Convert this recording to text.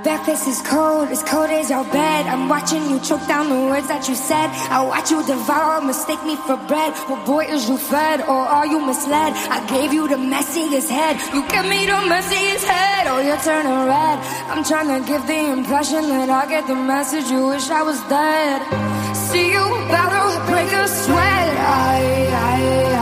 That face is cold as your bed. I'm watching you choke down the words that you said. I watch you devour, mistake me for bread. Well, boy, is you fed or are you misled? I gave you the messiest head, you give me the messiest head. Oh, you're turning red. I'm trying to give the impression that I get the message. You wish I was dead. See you about to break a sweat.